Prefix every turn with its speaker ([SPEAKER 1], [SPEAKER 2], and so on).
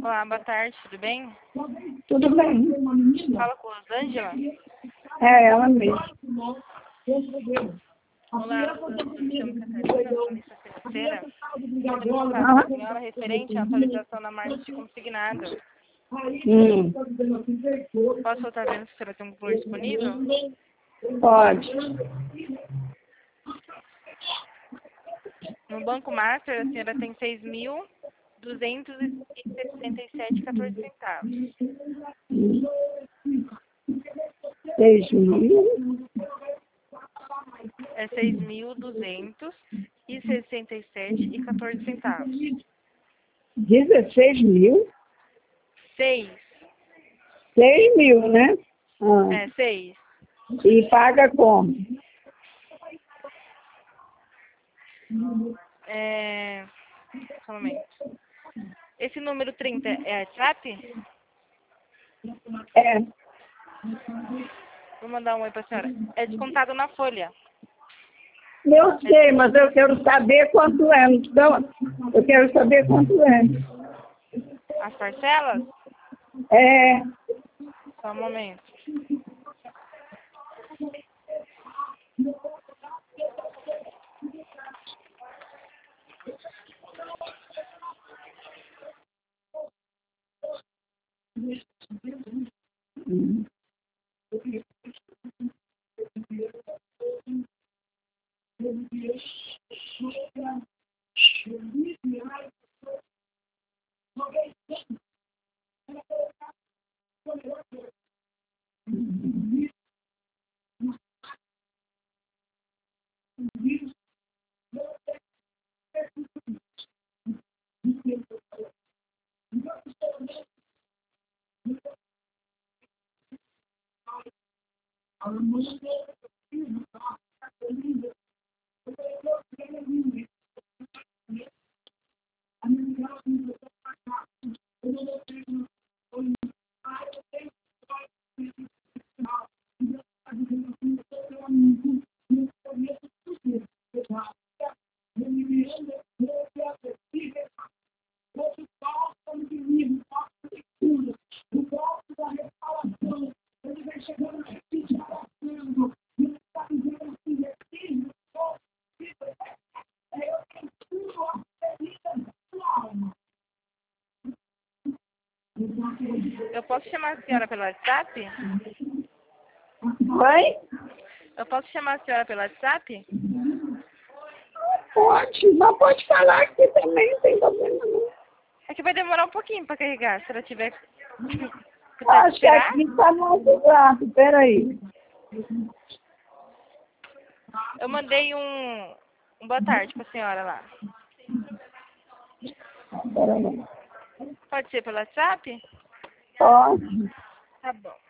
[SPEAKER 1] Olá, boa tarde, tudo bem?
[SPEAKER 2] Tudo bem.
[SPEAKER 1] Fala com a Rosângela.
[SPEAKER 2] É ela mesma.
[SPEAKER 1] Olá, Rosângela, me chamo Catarina, sou lista financeira. Estou em contato com a senhora referente à atualização da margem consignada. Posso estar vendo se a senhora tem um valor disponível?
[SPEAKER 2] Pode.
[SPEAKER 1] No Banco Master, a senhora tem 6.267,14 centavos.
[SPEAKER 2] 6.000.
[SPEAKER 1] É 6.267,14 centavos.
[SPEAKER 2] 16.000?
[SPEAKER 1] 6.
[SPEAKER 2] 6.000, né?
[SPEAKER 1] É, 6.
[SPEAKER 2] E paga como?
[SPEAKER 1] Só um momento. Esse número 30 é WhatsApp?
[SPEAKER 2] É.
[SPEAKER 1] Vou mandar um oi pra senhora. É descontado na folha.
[SPEAKER 2] Eu sei, mas eu quero saber quanto é. Então, eu quero saber quanto é.
[SPEAKER 1] As parcelas?
[SPEAKER 2] É.
[SPEAKER 1] Só um momento. Eu posso chamar a senhora pelo WhatsApp?
[SPEAKER 2] Oi?
[SPEAKER 1] Eu posso chamar a senhora pelo WhatsApp?
[SPEAKER 2] Pode, mas pode falar aqui também, não tem problema não.
[SPEAKER 1] É que vai demorar um pouquinho para carregar, se ela tiver...
[SPEAKER 2] Acho que aqui está muito rápido, peraí.
[SPEAKER 1] Eu mandei um boa tarde para a senhora lá.
[SPEAKER 2] Peraí.
[SPEAKER 1] Pode ser pelo WhatsApp?
[SPEAKER 2] Pode.
[SPEAKER 1] Tá bom.